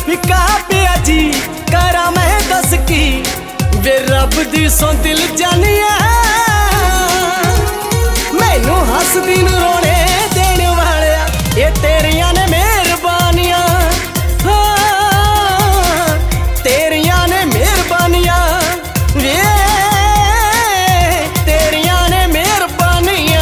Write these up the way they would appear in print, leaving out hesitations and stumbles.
फिका पिया जी करा मैं दस की वे रब दी सो दिल जानिया मैनू हसदी नू रोने देने वाले ये तेरिया ने मेहरबानियां तेरिया ने मेहरबानियां वे तेरिया ने मेहरबानियां।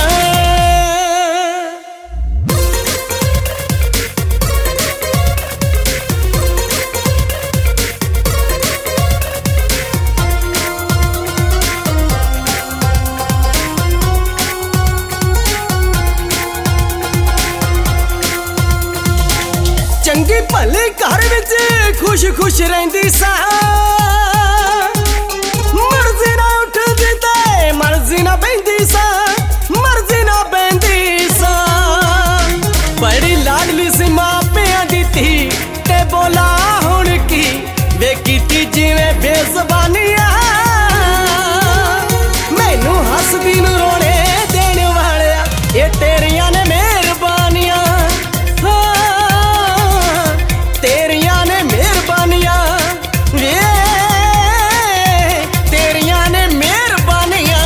चंगी भली घर विच खुश खुश रहिंदी सा मर्जी ना उठदी ते मर्जी ना बहिंदी सा मर्जी ना बहिंदी सा बड़ी लाडली सी मां पिया दी थी ते बोला हुण की वे कीती जिवें बेज़बानियां मैनू हसदी नू रोने देने वाले ये तेरिया ने मेहरबानियां तेरिया ने मेहरबानियां वे तेरिया ने मेहरबानियां।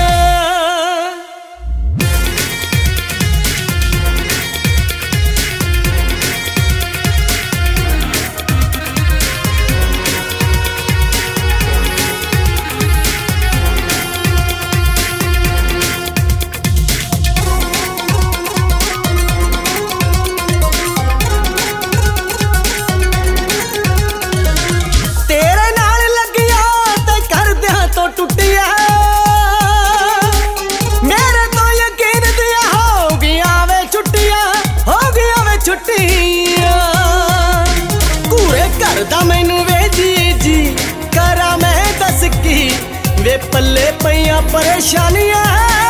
मैनू वे जी जी करा मैं दस की वे पल्ले पईयां परेशानियां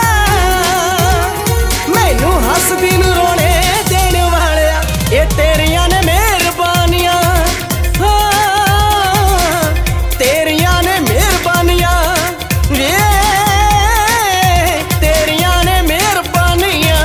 मैनू हसदी नू रोने देने वाले ये तेरिया ने मेहरबानियां तेरिया ने मेहरबानियां वे तेरिया ने मेहरबानियां।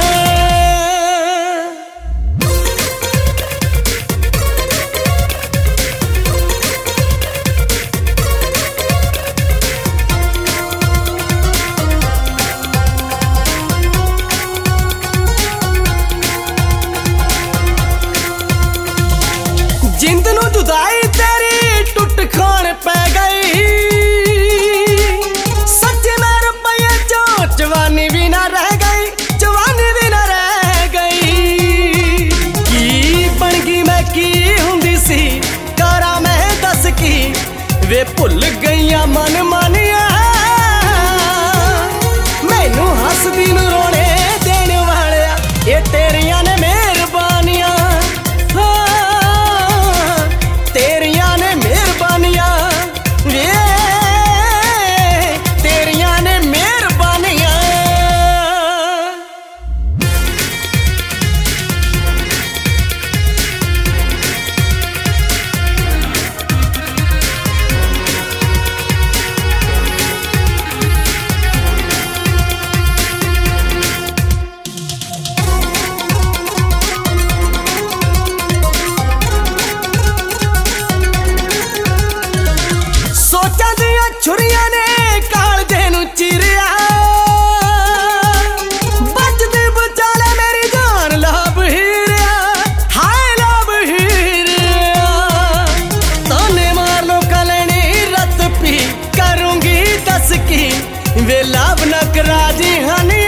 जिंद नू जुदाई तेरी टुट खान पै गई सच्चे मैं रुपये चो जवानी भी ना रह गई जवानी भी ना रह गई की बन गई मैं की हुंदी सी करा मैं दस की वे भुल गईयां मन मानिया मैनू हसदी नू रोने देने वाले ये तेरिया ने मेहरबानियां तेरिया ने मेहरबानियां वे तेरिया ने मेहरबानियां। छुरिया ने कालजे नू चिरिया बचदे बचाले मेरी जान लाभ हीरिया हाय लाभ हीरिया ताने मार लो कलनी रत पी करूंगी दस की वे लाभ न कराजी हनी